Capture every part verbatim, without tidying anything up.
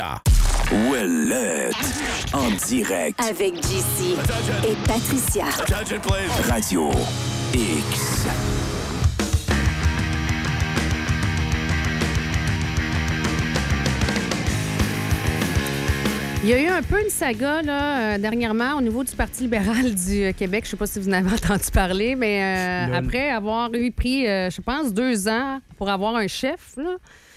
Ouellette, en direct. Avec J C et Patricia. Radio X. Il y a eu un peu une saga là, euh, dernièrement au niveau du Parti libéral du Québec. Je ne sais pas si vous en avez entendu parler, mais euh, après avoir eu pris, euh, je pense, deux ans pour avoir un chef, là,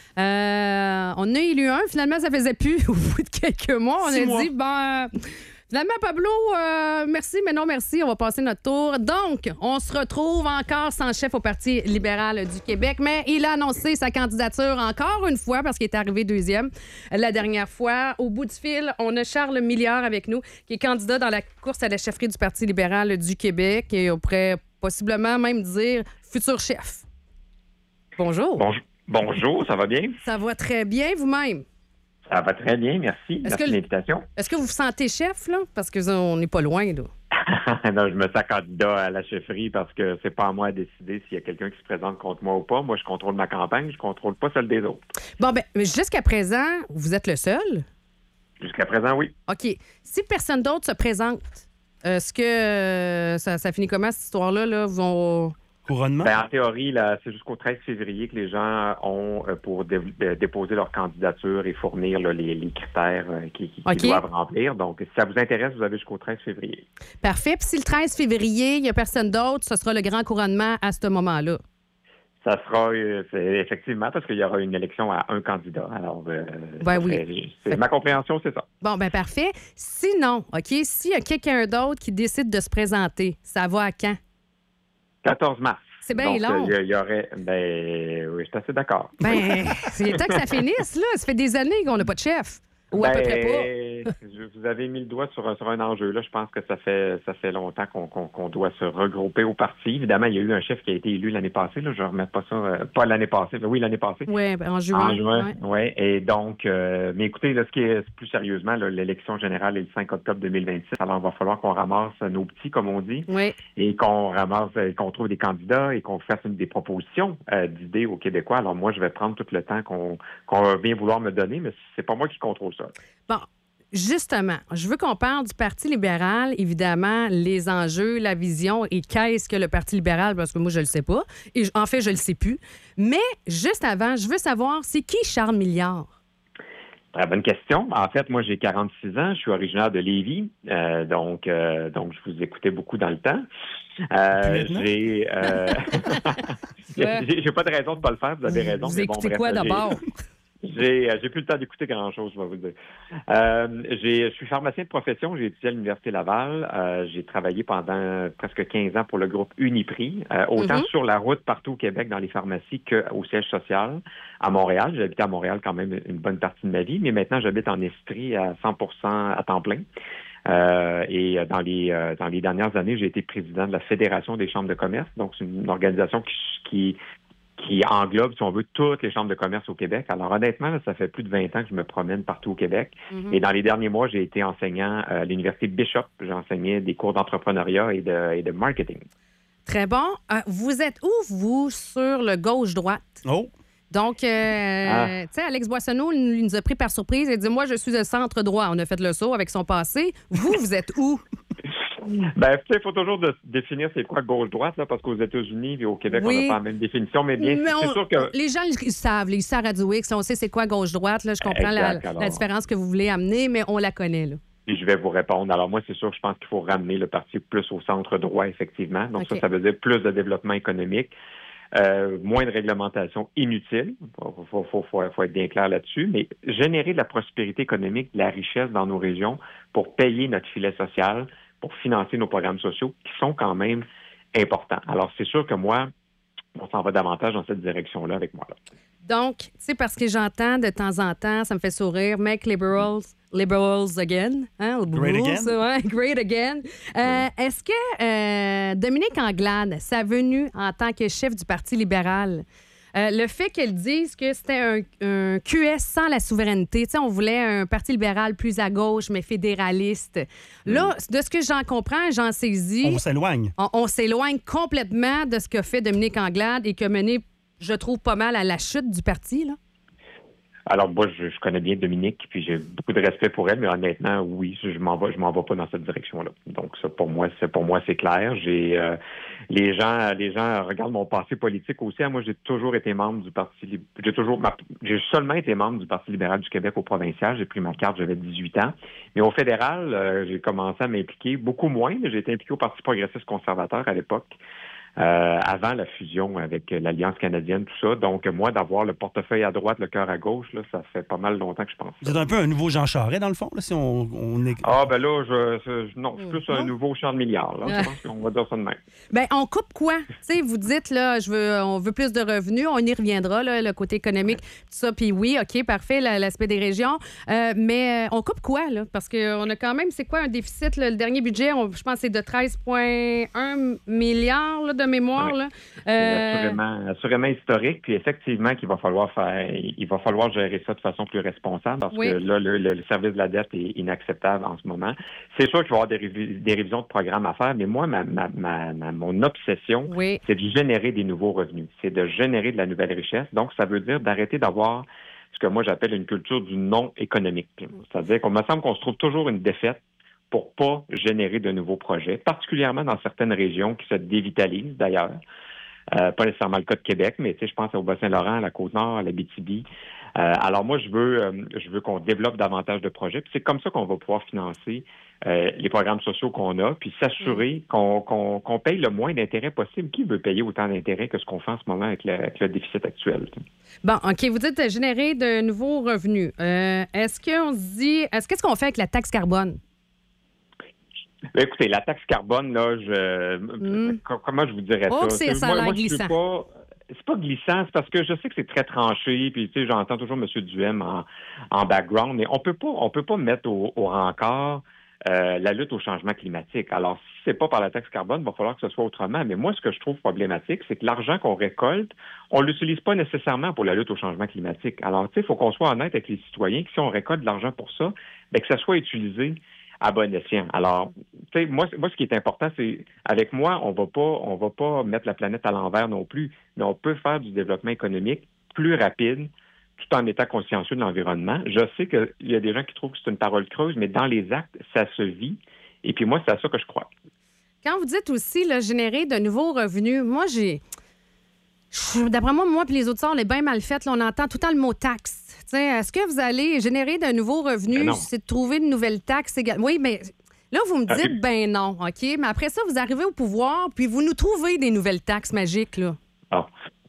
euh, on a élu un. Finalement, ça faisait plus au bout de quelques mois. On Six a mois. dit, ben, euh, finalement, Pablo, euh, merci, mais non merci. On va passer notre tour. Donc, on se retrouve encore sans chef au Parti libéral du Québec, mais il a annoncé sa candidature encore une fois parce qu'il est arrivé deuxième la dernière fois. Au bout du fil, on a Charles Milliard avec nous, qui est candidat dans la course à la chefferie du Parti libéral du Québec et on pourrait possiblement même dire futur chef. Bonjour. Bonjour, bonjour, ça va bien? Ça va très bien vous-même. Ça va très bien, merci. Est-ce merci que de le- l'invitation. Est-ce que vous vous sentez chef, là? Parce que ça, on n'est pas loin, là. non, je me sens candidat à la chefferie parce que c'est pas à moi de décider s'il y a quelqu'un qui se présente contre moi ou pas. Moi, je contrôle ma campagne, je contrôle pas celle des autres. Bon, ben, mais jusqu'à présent, vous êtes le seul? Jusqu'à présent, oui. OK. Si personne d'autre se présente, est-ce que euh, ça, ça finit comment, cette histoire-là? Là? Vont... Couronnement? Ben, en théorie, là, c'est jusqu'au treize février que les gens ont euh, pour dé- euh, déposer leur candidature et fournir là, les, les critères euh, qu'ils qui, OK. doivent remplir. Donc, si ça vous intéresse, vous avez jusqu'au treize février. Parfait. Puis si le treize février, il n'y a personne d'autre, ce sera le grand couronnement à ce moment-là. Ça sera euh, c'est, effectivement parce qu'il y aura une élection à un candidat. Alors, euh, Ben ça oui. serait- c'est, ma compréhension, c'est ça. Bon, ben parfait. Sinon, OK, s'il y a quelqu'un d'autre qui décide de se présenter, ça va à quand? quatorze mars. C'est bien Donc, long. Il y, y aurait. Ben, oui, je suis assez d'accord. Ben, c'est le temps que ça finisse, là. Ça fait des années qu'on n'a pas de chef. Ou à peu près pas. Ben, je- vous avez mis le doigt sur, un- sur un enjeu. Là, je pense que ça fait ça fait longtemps qu'on, qu'on, qu'on doit se regrouper au parti. Évidemment, il y a eu un chef qui a été élu l'année passée. Là, je ne remets pas ça. euh, pas l'année passée, mais oui, l'année passée. Oui, ben, en juin. En juin, ouais. oui. Et donc, euh, mais écoutez, là, ce qui est plus sérieusement, là, l'élection générale est le cinq octobre deux mille vingt-six. Alors, il va falloir qu'on ramasse nos petits, comme on dit, Oui. et qu'on ramasse, euh, qu'on trouve des candidats et qu'on fasse une, des propositions euh, d'idées aux Québécois. Alors, moi, je vais prendre tout le temps qu'on, qu'on va bien vouloir me donner, mais c'est pas moi qui contrôle ça. Bon, justement, je veux qu'on parle du Parti libéral, évidemment, les enjeux, la vision et qu'est-ce que le Parti libéral, parce que moi, je le sais pas. Et je- en fait, je le sais plus. Mais juste avant, je veux savoir, c'est qui Charles Milliard? Très bonne question. En fait, moi, j'ai quarante-six ans. Je suis originaire de Lévis. Euh, donc, euh, donc, je vous écoutais beaucoup dans le temps. Euh, Puis maintenant? j'ai, euh... j'ai, j'ai pas de raison de pas le faire. Vous avez raison. Vous mais bon, écoutez bref, quoi j'ai- d'abord? J'ai, euh, j'ai plus le temps d'écouter grand-chose, je vais vous dire. Euh, j'ai, je suis pharmacien de profession. J'ai étudié à l'Université Laval. Euh, j'ai travaillé pendant presque quinze ans pour le groupe Uniprix, euh, autant Mhm. sur la route partout au Québec dans les pharmacies qu'au siège social à Montréal. J'ai habité à Montréal quand même une bonne partie de ma vie, mais maintenant j'habite en Estrie à cent pour cent à temps plein. Euh, et dans les euh, dans les dernières années, j'ai été président de la Fédération des chambres de commerce. Donc, c'est une organisation qui, qui qui englobe, si on veut, toutes les chambres de commerce au Québec. Alors, honnêtement, là, ça fait plus de vingt ans que je me promène partout au Québec. Mhm. Et dans les derniers mois, j'ai été enseignant à l'Université Bishop. J'enseignais des cours d'entrepreneuriat et de, et de marketing. Très bon. Euh, vous êtes où, vous, sur le gauche-droite? Oh! Donc, euh, Ah. tu sais, Alex Boissonneau il nous a pris par surprise et dit, moi, je suis de centre-droit. On a fait le saut avec son passé. Vous, vous êtes où? Ben, tu sais, il faut toujours de- définir c'est quoi gauche-droite, là, parce qu'aux États-Unis et au Québec, Oui. on n'a pas la même définition, mais bien, Mais c'est on- sûr que... Les gens, ils savent. Ils savent à Radio X. On sait c'est quoi gauche-droite. Là, je comprends la, Exact, alors. la différence que vous voulez amener, mais on la connaît. Là. Et je vais vous répondre. Alors moi, c'est sûr que je pense qu'il faut ramener le parti plus au centre droit, effectivement. Donc OK. ça, ça veut dire plus de développement économique, euh, moins de réglementation inutile. Il faut, faut, faut, faut, faut être bien clair là-dessus. Mais générer de la prospérité économique, de la richesse dans nos régions pour payer notre filet social, pour financer nos programmes sociaux qui sont quand même importants. Alors c'est sûr que moi, on s'en va davantage dans cette direction-là avec moi. Là. Donc, tu sais, parce que j'entends de temps en temps, ça me fait sourire, make liberals, liberals again. Hein? Great Liberals, again. ouais, great again. Euh, Est-ce que euh, Dominique Anglade, sa venue en tant que chef du Parti libéral, euh, le fait qu'elle dise que c'était un, un Q S sans la souveraineté, tu sais, on voulait un Parti libéral plus à gauche, mais fédéraliste. Là, de ce que j'en comprends, j'en saisis, On s'éloigne. on, on s'éloigne complètement de ce qu'a fait Dominique Anglade et qui a mené, je trouve, pas mal à la chute du parti, là. Alors moi, je, je connais bien Dominique, puis j'ai beaucoup de respect pour elle, mais honnêtement, oui, je m'en vais, je m'en vais pas dans cette direction-là. Donc ça, pour moi, c'est pour moi, c'est clair. J'ai euh, les gens, les gens regardent mon passé politique aussi. Moi, j'ai toujours été membre du Parti, j'ai toujours, ma, j'ai seulement été membre du Parti libéral du Québec au provincial. J'ai pris ma carte, j'avais dix-huit ans. Mais au fédéral, euh, j'ai commencé à m'impliquer beaucoup moins. Mais j'ai été impliqué au Parti progressiste conservateur à l'époque. Euh, avant la fusion avec l'Alliance canadienne, tout ça. Donc, moi, d'avoir le portefeuille à droite, le cœur à gauche, là, ça fait pas mal longtemps que je pense. Vous êtes un peu un nouveau Jean Charest, dans le fond, là, si on, on est... Ah, ben là, je, je, non, je suis plus non? un nouveau Charles Milliard, là. Je pense qu'on va dire ça de même. Ben, on coupe quoi? Tu sais, vous dites, là, je veux, on veut plus de revenus, on y reviendra, là, le côté économique, tout ça, puis oui, OK, parfait, l'aspect des régions, euh, mais on coupe quoi, là? Parce qu'on a quand même, c'est quoi un déficit, là, le dernier budget, on, je pense que c'est de treize virgule un milliards là, de mémoire, oui. là. C'est Euh... assurément, assurément historique, puis effectivement qu'il va falloir faire, il va falloir gérer ça de façon plus responsable, parce oui. que là, le, le, le service de la dette est inacceptable en ce moment. C'est sûr qu'il va y avoir des, révis- des révisions de programme à faire, mais moi, ma, ma, ma, ma mon obsession, oui. c'est de générer des nouveaux revenus, c'est de générer de la nouvelle richesse. Donc, ça veut dire d'arrêter d'avoir ce que moi j'appelle une culture du non économique. C'est-à-dire qu'on me semble qu'on se trouve toujours une défaite pour pas générer de nouveaux projets, particulièrement dans certaines régions qui se dévitalisent d'ailleurs. Euh, pas nécessairement le cas de Québec, mais tu sais, je pense au Bas-Saint-Laurent, à la Côte-Nord, à l'Abitibi. Euh, alors moi, je veux, euh, je veux qu'on développe davantage de projets. Puis c'est comme ça qu'on va pouvoir financer euh, les programmes sociaux qu'on a, puis s'assurer qu'on, qu'on, qu'on paye le moins d'intérêts possible. Qui veut payer autant d'intérêts que ce qu'on fait en ce moment avec le, avec le déficit actuel? Bon, OK, vous dites générer de nouveaux revenus. Euh, est-ce qu'on se dit, est-ce qu'est-ce qu'on fait avec la taxe carbone? Bien, écoutez, la taxe carbone, là, je mm. comment je vous dirais oh, ça? C'est ça moi, l'air moi, glissant. Pas, c'est pas glissant, c'est parce que je sais que c'est très tranché, puis tu sais, j'entends toujours M. Duhem en, en background, mais on peut pas, on peut pas mettre au, au rencard euh, la lutte au changement climatique. Alors, si c'est pas par la taxe carbone, il va falloir que ce soit autrement. Mais moi, ce que je trouve problématique, c'est que l'argent qu'on récolte, on l'utilise pas nécessairement pour la lutte au changement climatique. Alors, tu sais, il faut qu'on soit honnête avec les citoyens, que si on récolte de l'argent pour ça, bien, que ça soit utilisé à bon escient. Alors, tu sais, moi, moi, ce qui est important, c'est, avec moi, on va pas, on va pas mettre la planète à l'envers non plus, mais on peut faire du développement économique plus rapide, tout en étant consciencieux de l'environnement. Je sais qu'il y a des gens qui trouvent que c'est une parole creuse, mais dans les actes, ça se vit. Et puis moi, c'est à ça que je crois. Quand vous dites aussi, là, générer de nouveaux revenus, moi, j'ai... D'après moi, moi et les autres, on est bien mal fait. Là, on entend tout le temps le mot taxe. T'sais, est-ce que vous allez générer de nouveaux revenus? C'est de trouver de nouvelles taxes également. Oui, mais là, vous me dites, ben non, OK? Mais après ça, vous arrivez au pouvoir, puis vous nous trouvez des nouvelles taxes magiques, là. Oh.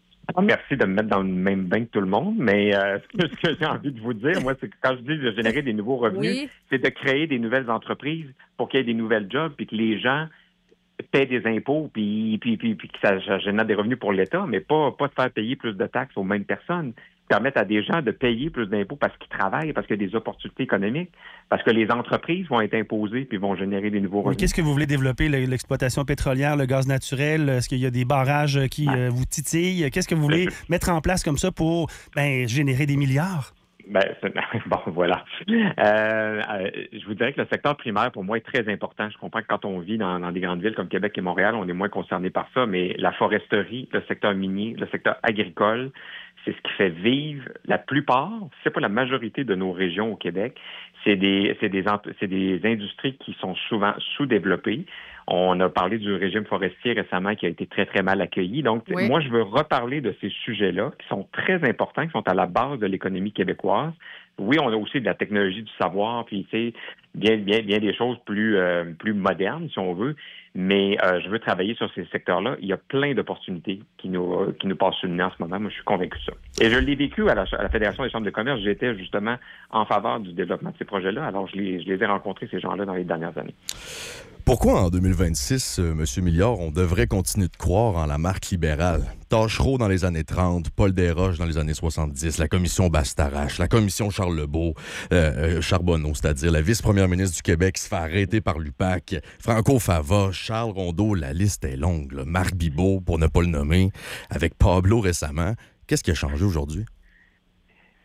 Merci de me mettre dans le même bain que tout le monde, mais euh, ce que j'ai envie de vous dire, moi, c'est que quand je dis de générer des nouveaux revenus, oui. c'est de créer des nouvelles entreprises pour qu'il y ait des nouvelles jobs, puis que les gens paient des impôts, puis, puis, puis, puis que ça, ça génère des revenus pour l'État, mais pas, pas de faire payer plus de taxes aux mêmes personnes. Permettre à des gens de payer plus d'impôts parce qu'ils travaillent, parce qu'il y a des opportunités économiques, parce que les entreprises vont être imposées puis vont générer des nouveaux revenus. Qu'est-ce que vous voulez développer? L'exploitation pétrolière, le gaz naturel? Est-ce qu'il y a des barrages qui ah. euh, vous titillent? Qu'est-ce que vous voulez je... mettre en place comme ça pour ben, générer des milliards? Ben, bon, voilà. Euh, euh, je vous dirais que le secteur primaire, pour moi, est très important. Je comprends que quand on vit dans, dans des grandes villes comme Québec et Montréal, on est moins concerné par ça, mais la foresterie, le secteur minier, le secteur agricole, c'est ce qui fait vivre la plupart, si c'est pas la majorité de nos régions au Québec. C'est des, c'est des, c'est des industries qui sont souvent sous-développées. On a parlé du régime forestier récemment qui a été très, très mal accueilli. Donc, oui. moi, je veux reparler de ces sujets-là qui sont très importants, qui sont à la base de l'économie québécoise. Oui, on a aussi de la technologie du savoir, puis, tu sais, bien, bien, bien des choses plus, euh, plus modernes, si on veut. Mais euh, je veux travailler sur ces secteurs-là. Il y a plein d'opportunités qui nous, euh, qui nous passent sous le nez en ce moment. Moi, je suis convaincu de ça. Et je l'ai vécu à la, à la Fédération des chambres de commerce. J'étais justement en faveur du développement de ces projets-là. Alors, je les, je les ai rencontrés, ces gens-là, dans les dernières années. Pourquoi, en deux mille vingt-six, euh, M. Milliard, on devrait continuer de croire en la marque libérale? Tachereau dans les années trente, Paul Desroches dans les années soixante-dix, la commission Bastarache, la commission Charles Lebeau, euh, euh, Charbonneau, c'est-à-dire la vice-première ministre du Québec se fait arrêter par l'U P A C, Franco Fava, Charles Rondeau, la liste est longue, là. Marc Bibeau, pour ne pas le nommer, avec Pablo récemment. Qu'est-ce qui a changé aujourd'hui?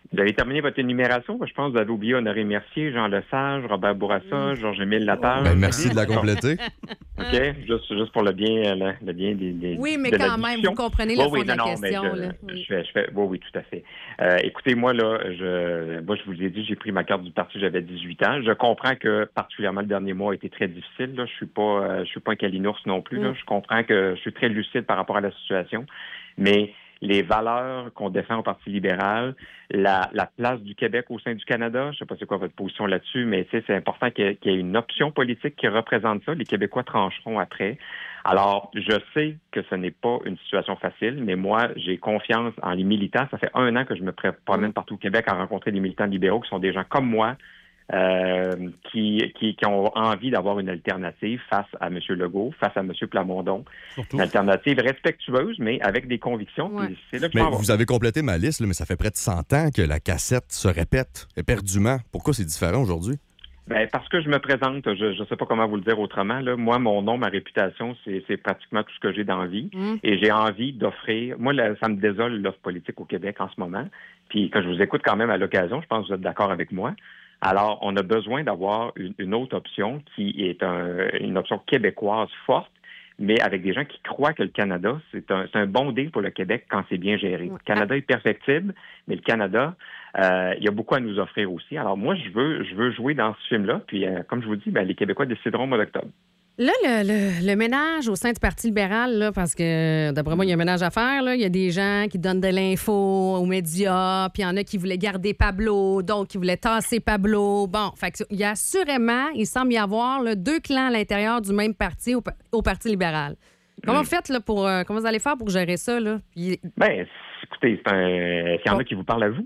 Vous avez terminé votre énumération. Je pense que vous avez oublié Honoré Mercier, Jean Lesage, Robert Bourassa, Georges-Émile Latarche. Ben, merci de la compléter. OK? Juste, juste pour le bien, le, le bien des, des Oui, mais de quand même, vous comprenez le oui, fond oui, de la non, question. Non, mais je, là. je Oui. fais, je fais, oui, oui, tout à fait. Euh, écoutez, moi, là, je, moi, je vous l'ai dit, j'ai pris ma carte du parti, j'avais dix-huit ans. Je comprends que, particulièrement, le dernier mois a été très difficile. Là. Je suis pas, euh, je suis pas un calinours non plus. Là. Mm. Je comprends que je suis très lucide par rapport à la situation. Mais les valeurs qu'on défend au Parti libéral, la, la place du Québec au sein du Canada, je ne sais pas c'est quoi votre position là-dessus, mais c'est important qu'il y, ait, qu'il y ait une option politique qui représente ça. Les Québécois trancheront après. Alors, je sais que ce n'est pas une situation facile, mais moi, j'ai confiance en les militants. Ça fait un an que je me promène partout au Québec à rencontrer des militants libéraux qui sont des gens comme moi, Euh, qui, qui, qui ont envie d'avoir une alternative face à M. Legault, face à M. Plamondon. Surtout. Une alternative respectueuse, mais avec des convictions. Ouais. C'est là que Mais je m'en vais. vous avez complété ma liste, là, mais ça fait près de cent ans que la cassette se répète éperdument. Pourquoi c'est différent aujourd'hui? Ben, parce que je me présente, je ne sais pas comment vous le dire autrement. Là. Moi, mon nom, ma réputation, c'est, c'est pratiquement tout ce que j'ai dans la vie. Mm. Et j'ai envie d'offrir... Moi, là, ça me désole l'offre politique au Québec en ce moment. Puis quand je vous écoute quand même à l'occasion, je pense que vous êtes d'accord avec moi. Alors, on a besoin d'avoir une, une autre option qui est un, une option québécoise forte, mais avec des gens qui croient que le Canada, c'est un, c'est un bon deal pour le Québec quand c'est bien géré. Le Canada est perfectible, mais le Canada, euh, il y a beaucoup à nous offrir aussi. Alors, moi, je veux, je veux jouer dans ce film-là. Puis, euh, comme je vous dis, ben, les Québécois décideront au mois d'octobre. Là, le, le, le ménage au sein du Parti libéral, là, parce que d'après moi, il y a un ménage à faire. Là. Il y a des gens qui donnent de l'info aux médias, puis il y en a qui voulaient garder Pablo, d'autres qui voulaient tasser Pablo. Bon, fait que, il y a assurément, il semble y avoir là, deux clans à l'intérieur du même parti au, au Parti libéral. Comment vous faites là, pour euh, comment vous allez faire pour gérer ça? Là? Puis... Ben, écoutez, c'est un... est-ce qu'il y en a qui vous parlent à vous?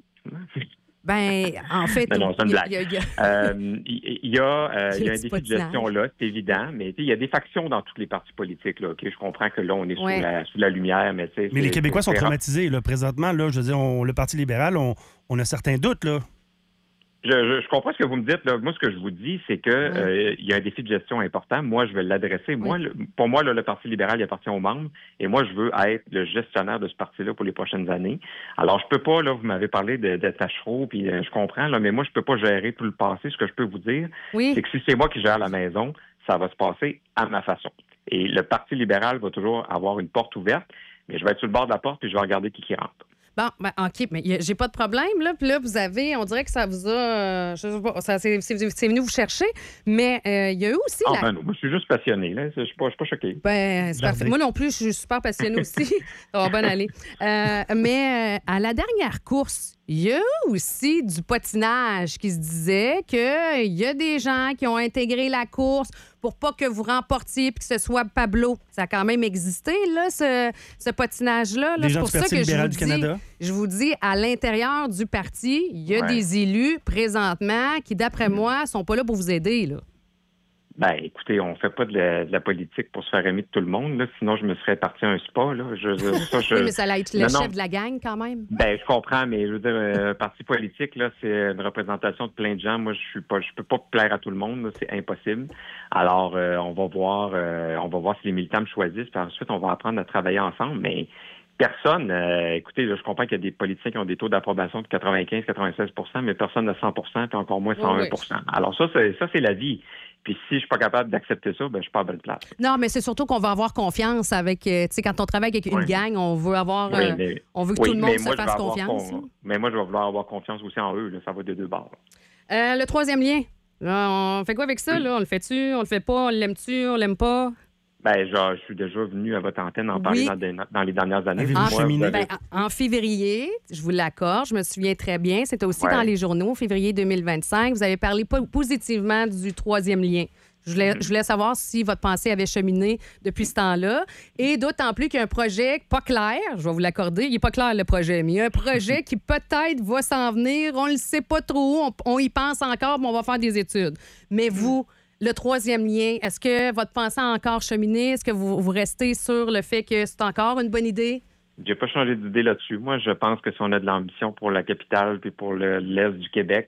Ben, en fait, non, non, c'est une blague. il y a, il y a... Euh, il y a, euh, il y a un petit défi de gestion là, c'est évident, mais il y a des factions dans tous les partis politiques. Là, okay? Je comprends que là, on est Ouais. sous, la, sous la lumière, mais tu sais. Mais les Québécois sont c'est... traumatisés. Là, présentement, là, je veux dire, on- le Parti libéral, on, on a certains doutes. Là. Je, je, je comprends ce que vous me dites. Là. Moi, ce que je vous dis, c'est que Ouais. euh, il y a un défi de gestion important. Moi, je vais l'adresser. Moi, le- pour moi, là, le Parti libéral, il appartient aux membres. Et moi, je veux être le gestionnaire de ce parti-là pour les prochaines années. Alors, je peux pas, là, vous m'avez parlé de, de Tachereau, puis euh, je comprends, là, mais moi, je peux pas gérer tout le passé. Ce que je peux vous dire, Oui. c'est que si c'est moi qui gère la maison, ça va se passer à ma façon. Et le Parti libéral va toujours avoir une porte ouverte, mais je vais être sur le bord de la porte, puis je vais regarder qui qui rentre. Bon, ben, OK, mais y a- j'ai pas de problème, là. Puis là, vous avez, on dirait que ça vous a. euh, je sais pas, ça, c'est, c'est, c'est venu vous chercher, mais euh, il y a eu aussi. Ah, la... ben non, moi, je suis juste passionné, là. Je suis pas, je suis pas choqué. Ben, c'est parfait. Moi non plus, je suis super passionnée aussi. Ça va bien aller. Euh, mais euh, à la dernière course, il y a eu aussi du potinage qui se disait qu'il y a des gens qui ont intégré la course pour pas que vous remportiez puis que ce soit Pablo. Ça a quand même existé, là, ce, ce potinage-là. là. Des C'est gens pour du ça Parti que je libéral vous du dis, Canada. je vous dis, à l'intérieur du parti, il y a Ouais. des élus présentement qui, d'après moi, sont pas là pour vous aider, là. Ben, écoutez, on fait pas de la, de la politique pour se faire aimer de tout le monde, là. Sinon, je me serais parti à un spa, là. Je, je- ça, je- Oui, mais ça allait être le Non, chef non. de la gang, quand même. Ben, je comprends, mais je veux dire, euh, un parti politique, là, c'est une représentation de plein de gens. Moi, je suis pas, je peux pas plaire à tout le monde, là, c'est impossible. Alors, euh, on va voir, euh, on va voir si les militants me choisissent, puis ensuite, on va apprendre à travailler ensemble, mais personne, euh, écoutez, là, je comprends qu'il y a des politiciens qui ont des taux d'approbation de quatre-vingt-quinze à quatre-vingt-seize pour cent, mais personne de cent pour cent, puis encore moins cent un pour cent. Alors ça, c'est, ça, c'est la vie. Puis si je suis pas capable d'accepter ça, ben je suis pas à bonne place. Non, mais c'est surtout qu'on va avoir confiance avec. euh, tu sais, quand on travaille avec une Oui. gang, on veut avoir. Oui, euh, mais- on veut que Oui, tout le mais monde se moi, je vais fasse avoir confiance. con- Mais moi, je vais vouloir avoir confiance aussi en eux. Là. Ça va de deux bords. Euh, le troisième lien. Là, on fait quoi avec ça? Là? On le fait-tu? On le fait pas? On l'aime-tu? On l'aime pas? Ben, genre, je suis déjà venu à votre antenne en parler Oui. dans, des- dans les dernières années. Avez-vous Moi, cheminé? vous avez- Ben, en en février, je vous l'accorde, je me souviens très bien. C'était aussi Ouais. dans les journaux, février deux mille vingt-cinq. Vous avez parlé po- positivement du troisième lien. Je voulais, je voulais savoir si votre pensée avait cheminé depuis ce temps-là. Et d'autant plus qu'il y a un projet pas clair, je vais vous l'accorder, il n'est pas clair le projet, mais il y a un projet qui peut-être va s'en venir. On ne le sait pas trop, on, on y pense encore, mais on va faire des études. Mais vous, le troisième lien, est-ce que votre pensée a encore cheminé? Est-ce que vous, vous restez sur le fait que c'est encore une bonne idée? J'ai pas changé d'idée là-dessus. Moi, je pense que si on a de l'ambition pour la capitale puis pour le- l'Est du Québec,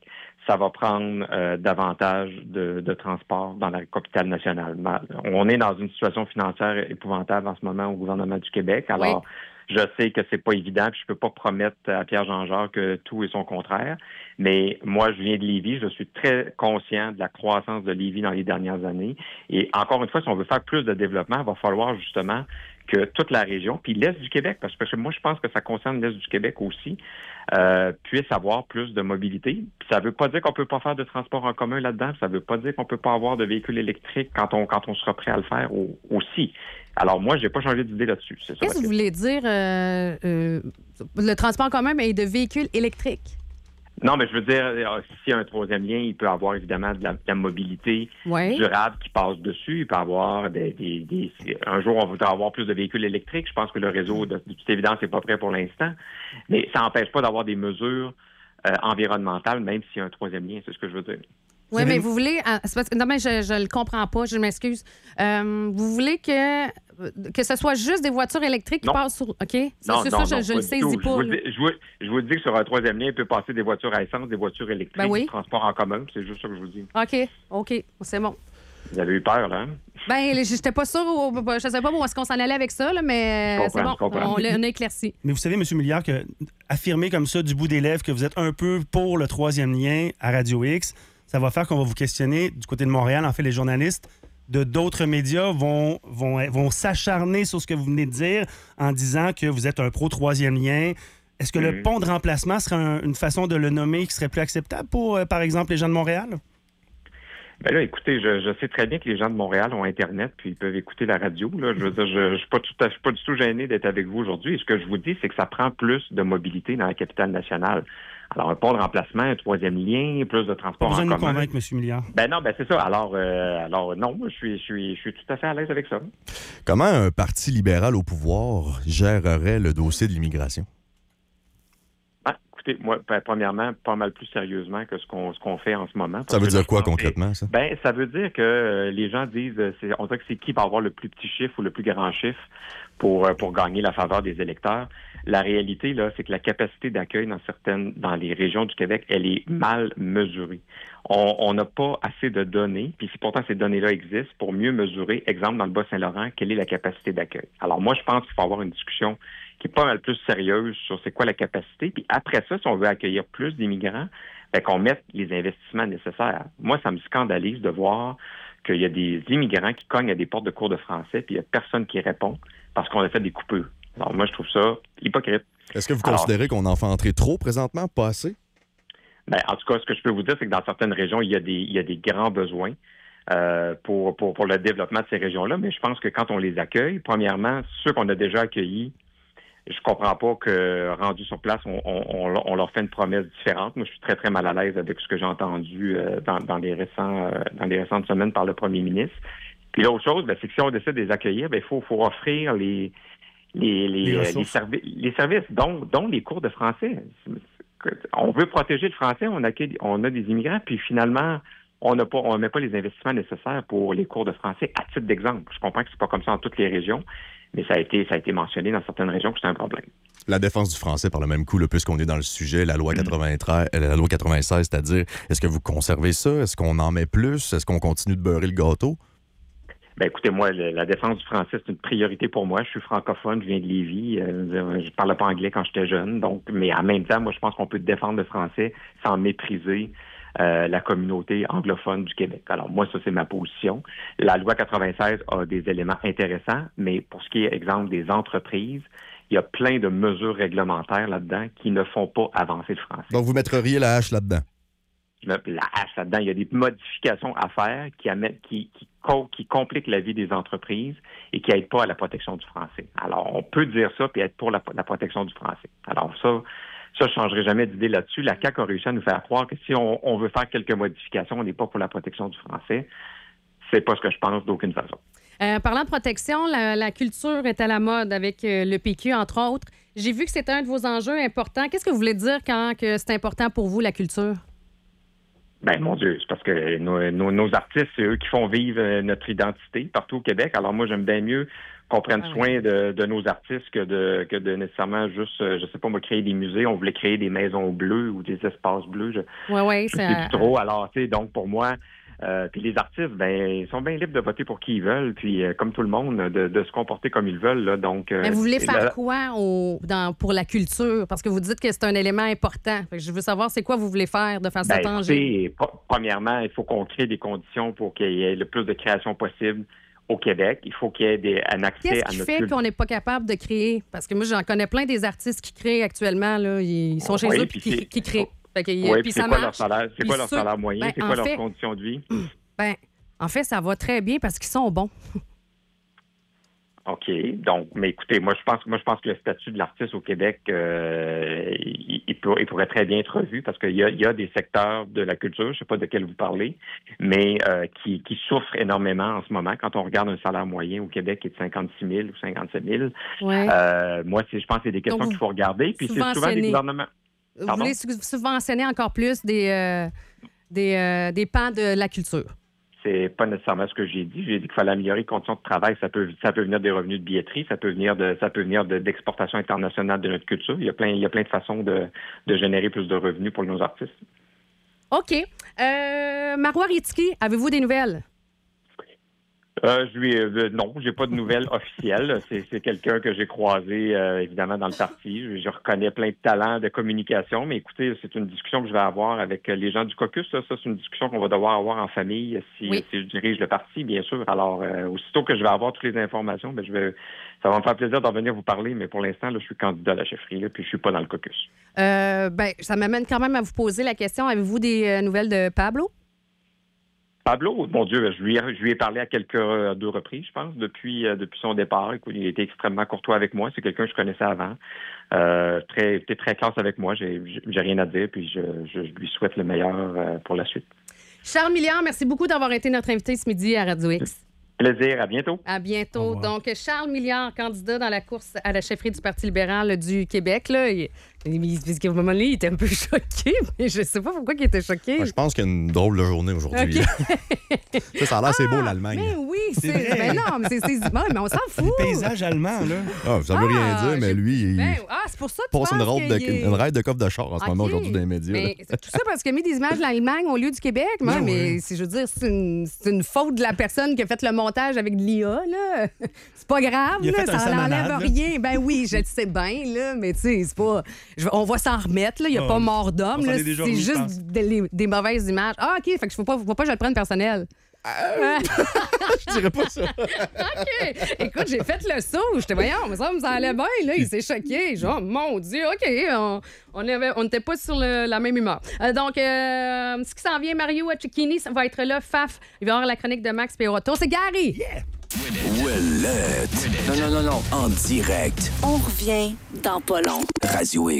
ça va prendre euh, davantage de, de transport dans la capitale nationale. On est dans une situation financière épouvantable en ce moment au gouvernement du Québec. Alors, oui. Je sais que c'est pas évident, puis je peux pas promettre à Pierre Jean-Jacques que tout est son contraire. Mais moi, je viens de Lévis, je suis très conscient de la croissance de Lévis dans les dernières années. Et encore une fois, si on veut faire plus de développement, il va falloir justement que toute la région, puis l'Est du Québec, parce que moi, je pense que ça concerne l'Est du Québec aussi, euh, puisse avoir plus de mobilité. Puis ça veut pas dire qu'on peut pas faire de transport en commun là-dedans, ça veut pas dire qu'on peut pas avoir de véhicules électriques quand on quand on sera prêt à le faire au, aussi. Alors moi, j'ai pas changé d'idée là-dessus. C'est ça. Qu'est-ce que vous voulez dire, euh, euh, le transport en commun, mais de véhicules électriques? Non, mais je veux dire, s'il y a un troisième lien, il peut avoir évidemment de la, de la mobilité ouais. durable qui passe dessus. Il peut avoir des, des, des... Un jour, on voudra avoir plus de véhicules électriques. Je pense que le réseau, de, de toute évidence, n'est pas prêt pour l'instant. Mais ça n'empêche pas d'avoir des mesures euh, environnementales, même s'il y a un troisième lien. C'est ce que je veux dire. Oui, mais vous voulez... C'est parce que, non, mais je ne le comprends pas. Je m'excuse. Euh, vous voulez que... Que ce soit juste des voitures électriques qui non. passent sur... OK? Ça, non, c'est non, ça, non, je ne le saisis pas. Je vous, dis, je, vous, je vous dis que sur un troisième lien, il peut passer des voitures à essence, des voitures électriques, ben oui. du transport en commun. C'est juste ça que je vous dis. OK, OK, c'est bon. Vous avez eu peur, là? Hein? Bien, je n'étais pas sûre, je ne savais pas où est-ce qu'on s'en allait avec ça, là, mais c'est bon, on l'a éclairci. Mais vous savez, M. Milliard, que affirmer comme ça du bout des lèvres que vous êtes un peu pour le troisième lien à Radio X, ça va faire qu'on va vous questionner du côté de Montréal. En fait, les journalistes de d'autres médias vont, vont, vont s'acharner sur ce que vous venez de dire en disant que vous êtes un pro-troisième lien. Est-ce que mmh. le pont de remplacement serait un, une façon de le nommer qui serait plus acceptable pour, euh, par exemple, les gens de Montréal? Bien là, écoutez, je, je sais très bien que les gens de Montréal ont Internet puis ils peuvent écouter la radio. Là. Je veux dire, je ne suis pas, pas du tout gêné d'être avec vous aujourd'hui. Et ce que je vous dis, c'est que ça prend plus de mobilité dans la capitale nationale. Alors, un pont de remplacement, un troisième lien, plus de transport en commun. Pas besoin de nous convaincre, M. Milliard. Ben non, ben c'est ça. Alors, euh, alors non, je suis, je suis, je suis tout à fait à l'aise avec ça. Comment un parti libéral au pouvoir gérerait le dossier de l'immigration? Ben, écoutez, moi, ben, premièrement, pas mal plus sérieusement que ce qu'on, ce qu'on fait en ce moment. Ça veut dire là, quoi concrètement, ça? Ben, ça veut dire que euh, les gens disent, c'est, on dirait que c'est qui va avoir le plus petit chiffre ou le plus grand chiffre pour, pour gagner la faveur des électeurs. La réalité, là, c'est que la capacité d'accueil dans certaines, dans les régions du Québec, elle est mal mesurée. On n'a pas assez de données, puis si pourtant ces données-là existent, pour mieux mesurer, exemple, dans le Bas-Saint-Laurent, quelle est la capacité d'accueil. Alors moi, je pense qu'il faut avoir une discussion qui est pas mal plus sérieuse sur c'est quoi la capacité, puis après ça, si on veut accueillir plus d'immigrants, ben, qu'on mette les investissements nécessaires. Moi, ça me scandalise de voir qu'il y a des immigrants qui cognent à des portes de cours de français, puis il n'y a personne qui répond parce qu'on a fait des coupures. Alors, moi, je trouve ça hypocrite. Est-ce que vous Alors, considérez qu'on en fait entrer trop présentement, pas assez? Ben, en tout cas, ce que je peux vous dire, c'est que dans certaines régions, il y a des, il y a des grands besoins euh, pour, pour, pour le développement de ces régions-là. Mais je pense que quand on les accueille, premièrement, ceux qu'on a déjà accueillis, je comprends pas que, rendus sur place, on, on, on leur fait une promesse différente. Moi, je suis très, très mal à l'aise avec ce que j'ai entendu euh, dans, dans, les récents, euh, dans les récentes semaines par le premier ministre. Puis l'autre chose, ben, c'est que si on décide de les accueillir, ben, il faut, faut offrir les... Les, les, les, les, servi- les services, dont, dont les cours de français. On veut protéger le français, on, accueille, on a des immigrants, puis finalement, on n'a pas, on met pas les investissements nécessaires pour les cours de français. À titre d'exemple, je comprends que c'est pas comme ça dans toutes les régions, mais ça a été, ça a été mentionné dans certaines régions que c'est un problème. La défense du français, par le même coup, là, puisqu'on est dans le sujet, la loi quatre-vingt-treize, la loi quatre-vingt-seize, c'est-à-dire, est-ce que vous conservez ça? Est-ce qu'on en met plus? Est-ce qu'on continue de beurrer le gâteau? Ben écoutez, moi, le, la défense du français, c'est une priorité pour moi. Je suis francophone, je viens de Lévis. Euh, je parlais pas anglais quand j'étais jeune, donc, mais en même temps, moi, je pense qu'on peut défendre le français sans mépriser euh, la communauté anglophone du Québec. Alors, moi, ça, c'est ma position. La loi quatre-vingt-seize a des éléments intéressants, mais pour ce qui est, exemple, des entreprises, il y a plein de mesures réglementaires là-dedans qui ne font pas avancer le français. Donc, vous mettriez la hache là-dedans? La hache là-dedans. Il y a des modifications à faire qui, amènent, qui, qui, qui compliquent la vie des entreprises et qui n'aident pas à la protection du français. Alors, on peut dire ça puis être pour la, la protection du français. Alors, ça, ça, je ne changerai jamais d'idée là-dessus. La C A Q a réussi à nous faire croire que si on, on veut faire quelques modifications, on n'est pas pour la protection du français. C'est pas ce que je pense d'aucune façon. Euh, parlant de protection, la, la culture est à la mode avec euh, le P Q, entre autres. J'ai vu que c'était un de vos enjeux importants. Qu'est-ce que vous voulez dire quand que c'est important pour vous, la culture? Ben mon Dieu, c'est parce que nos, nos, nos artistes, c'est eux qui font vivre notre identité partout au Québec. Alors moi, j'aime bien mieux qu'on prenne Ah, soin de, de nos artistes que de que de nécessairement juste, euh, je sais pas, moi, créer des musées. On voulait créer des maisons bleues ou des espaces bleus. Je, Oui, oui, je c'est... sais plus trop. Alors, tu sais, donc pour moi, euh, puis les artistes, ben, ils sont bien libres de voter pour qui ils veulent, puis euh, comme tout le monde, de, de se comporter comme ils veulent. Là, donc, euh, Mais vous voulez faire là, quoi au, dans, pour la culture? Parce que vous dites que c'est un élément important. Fait que je veux savoir, c'est quoi vous voulez faire de façon ben, tangible? écoutez, pro- premièrement, il faut qu'on crée des conditions pour qu'il y ait le plus de création possible au Québec. Il faut qu'il y ait des, un accès Qu'est-ce à qui notre fait culture. qu'on n'est pas capable de créer? Parce que moi, j'en connais plein des artistes qui créent actuellement. Là. Ils sont chez Oui, eux puis et qui, c'est- qui créent. Fait que, Oui, puis puis ça c'est quoi leur marche. salaire? C'est Puis quoi leur ceux- salaire moyen? ben, c'est en quoi leurs fait- conditions de vie? Ben, en fait, ça va très bien parce qu'ils sont bons. OK. Donc, mais écoutez, moi je pense moi je pense que le statut de l'artiste au Québec, euh, il, il, pour- il pourrait très bien être revu parce qu'il y a, il y a des secteurs de la culture, je sais pas de quel vous parlez, mais euh, qui, qui souffrent énormément en ce moment. Quand on regarde un salaire moyen au Québec qui est de cinquante-six mille ou cinquante-sept mille, Ouais. euh, moi c'est, je pense que c'est des questions Donc, qu'il faut regarder. Puis c'est souvent subventionner. des gouvernements. Vous pardon? voulez su- subventionner encore plus des, euh, des, euh, des pans de la culture. C'est pas nécessairement ce que j'ai dit. J'ai dit qu'il fallait améliorer les conditions de travail. Ça peut, ça peut venir des revenus de billetterie, ça peut venir de, ça peut venir de, d'exportation internationale de notre culture. Il y a plein, il y a plein de façons de, de générer plus de revenus pour nos artistes. OK. Euh, Marois Ritiki, avez-vous des nouvelles? Euh, je lui, euh, non, j'ai pas de nouvelles officielles. C'est, c'est quelqu'un que j'ai croisé euh, évidemment dans le parti. Je, je reconnais plein de talents de communication, mais écoutez, c'est une discussion que je vais avoir avec les gens du caucus. Ça, ça c'est une discussion qu'on va devoir avoir en famille si, Oui. si je dirige le parti, bien sûr. Alors, euh, aussitôt que je vais avoir toutes les informations, ben, je vais, ça va me faire plaisir d'en venir vous parler. Mais pour l'instant, là, je suis candidat à la chefferie, là, puis je suis pas dans le caucus. Euh, ben, ça m'amène quand même à vous poser la question. Avez-vous des euh, nouvelles de Pablo? Pablo, mon Dieu, je lui ai, je lui ai parlé à quelques à deux reprises, je pense, depuis euh, depuis son départ. Écoute, il était extrêmement courtois avec moi. C'est quelqu'un que je connaissais avant. Euh, très, était très classe avec moi. J'ai, j'ai rien à dire, puis je, je, je lui souhaite le meilleur euh, pour la suite. Charles Milliard, merci beaucoup d'avoir été notre invité ce midi à Radio X. Plaisir, à bientôt. À Au bientôt. revoir. Donc, Charles Milliard, candidat dans la course à la chefferie du Parti libéral du Québec. Là, il, il, parce qu'à un moment donné, il était un peu choqué, mais je ne sais pas pourquoi il était choqué. Ouais, je pense qu'il y a une drôle de journée aujourd'hui. OK. Ça, ça a l'air c'est beau, l'Allemagne. Mais oui, c'est. C'est vrai. Ben non, mais c'est. c'est- bon, mais on s'en fout. Les paysages allemands, là. Ah, ça veut Ah, rien dire, mais j'ai- lui, il Ben, ah, c'est pour ça que tu passe une, penses robe de, qu'il est- une ride de coffre de char en ce moment OK. aujourd'hui dans les médias. là. Mais c'est tout ça parce qu'il a mis des images de l'Allemagne au lieu du Québec. Moi, Ben mais oui. c'est, je veux dire, c'est une, c'est une faute de la personne qui a fait le montage avec de l'I A. Là. C'est pas grave, Il a là, fait un ça n'enlève salmonade, là. rien. Ben oui, je le sais bien, là, mais tu sais, c'est pas. je- on va s'en remettre, là. Il n'y a Ah, pas mort on d'homme. s'en Là, est déjà c'est remis, je juste pense. des, des mauvaises images. Ah, OK, fait que je ne faut pas, faut pas que je le prenne personnel. Je dirais pas ça. OK. Écoute, j'ai fait le saut. J'étais, voyons, mais ça me allait bien. Là, il s'est choqué. Genre, mon Dieu, OK. On on avait- on n'était pas sur le- la même humeur. Euh, donc, euh, ce qui s'en vient, Mario Cecchini, ça va être là. Faf, il va y avoir la chronique de Max puis au retour, c'est Gary. Ouellette. Non, non, non, non. En direct. On revient dans pas long. Radio X.